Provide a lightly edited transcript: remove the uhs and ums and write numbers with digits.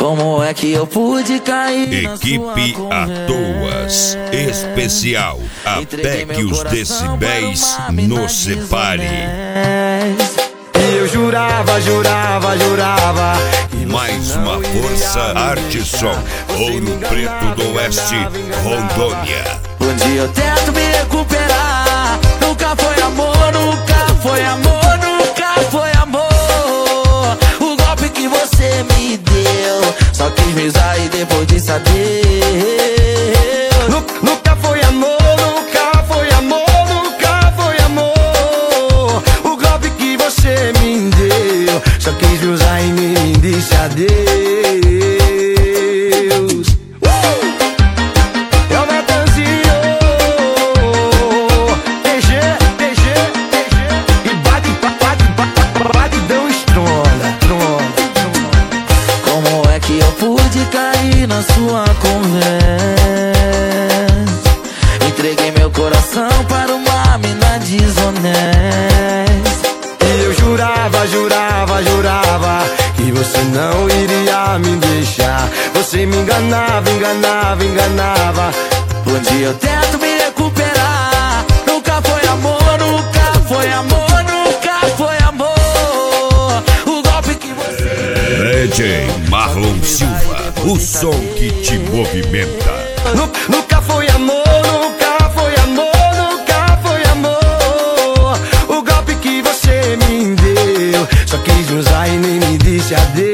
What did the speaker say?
Como é que eu pude cair Equipe à Toas Especial, até que os decibéis nos separem. Eu jurava Mais uma força Arteson, Ouro Preto do Oeste, Rondônia. Um dia eu tento me recuperar. Nunca foi amor, nunca foi amor, nunca foi amor. O golpe que você me deu, só quis me usar e depois disso adeus. Nunca foi amor, nunca foi amor, nunca foi amor. O golpe que você me deu, só quis me usar e me disse adeus. É o Natanzinho, TG, e batidão estronda. Como é que eu pude cair na sua conversa? Entreguei meu coração para uma mina desonesta. E eu jurava que você não iria me deixar. Você me enganava. Um dia eu tento me recuperar. Nunca foi amor, nunca foi amor, nunca foi amor. O golpe que você... DJ Marlon Silva, o som que te movimenta. Nunca foi amor, nunca foi amor, nunca foi amor. O golpe que você me deu, só quis usar e nem me disse adeus.